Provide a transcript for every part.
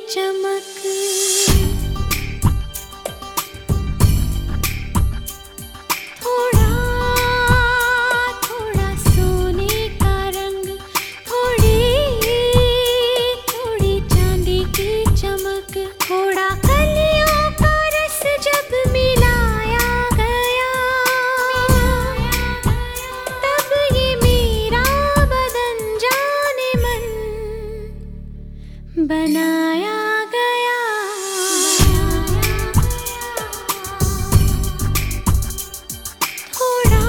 चमक। थोड़ा थोड़ा सोने का रंग, थोड़ी थोड़ी चांदी की चमक। थोड़ा कलियों का रस जब मिलाया गया, तब ये मेरा बदन जाने मन बनाया गया। थोड़ा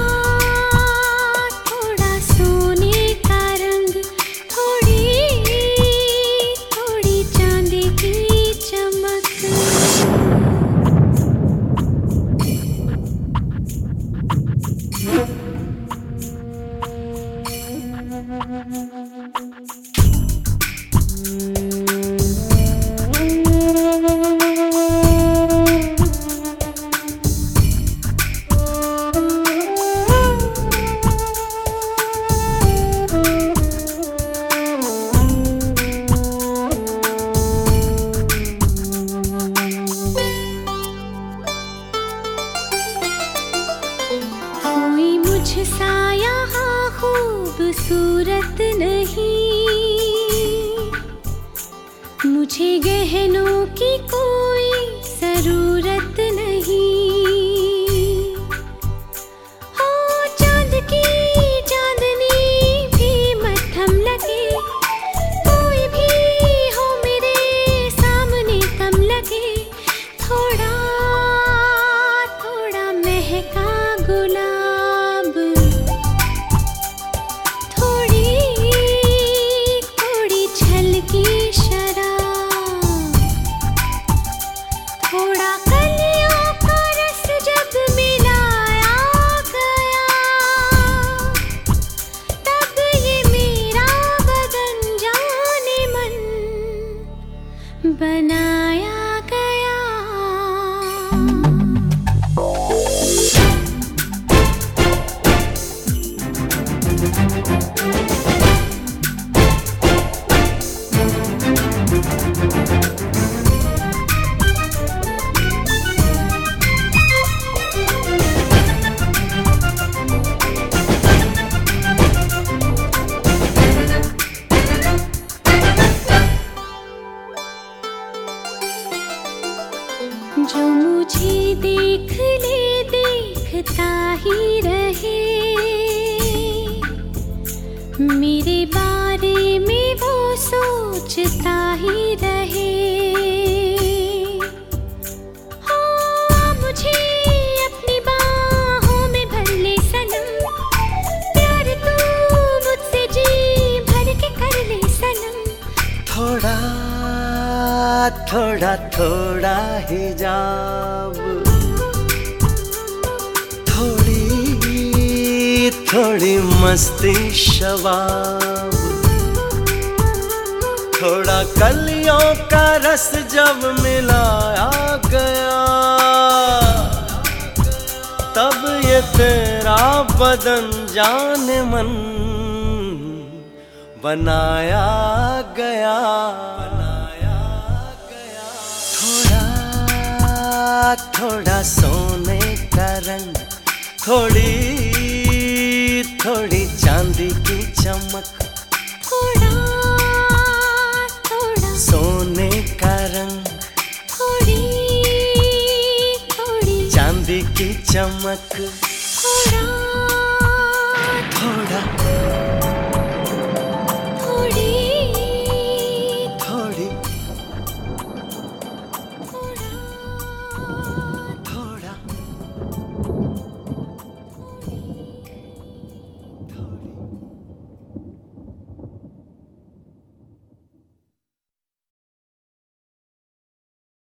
थोड़ा सोने का रंग, थोड़ी थोड़ी चांदी की चमक। कोई मुझसा यहाँ खूबसूरत नहीं, मुझे गहनों की कोई जरूरत नहीं। हो चांद की चांदनी भी मद्धम लगे, कोई भी हो मेरे सामने कम लगे। थोड़ा थोड़ा महका गुलाब, थोड़ी थोड़ी छलकी शराब। थोड़ा कलियों का रस जब मिलाया गया, तब ये मेरा बदन जाने मन बनाया गया। जो मुझे देख ले देखता ही रहे, मेरे बारे में वो सोचता ही रहे। हो मुझे अपनी बाहों में भर ले सनम, प्यार तू मुझसे जी भर के कर ले सनम। थोड़ा थोड़ा थोड़ा हिजाब, थोड़ी थोड़ी मस्ती शबाब। थोड़ा कलियों का रस जब मिलाया गया, तब ये तेरा बदन जाने मन बनाया गया। थोड़ा सोने का रंग, थोड़ी थोड़ी चांदी की चमक। थोड़ा थोड़ा सोने का रंग, थोड़ी थोड़ी चांदी की चमक। थोड़ा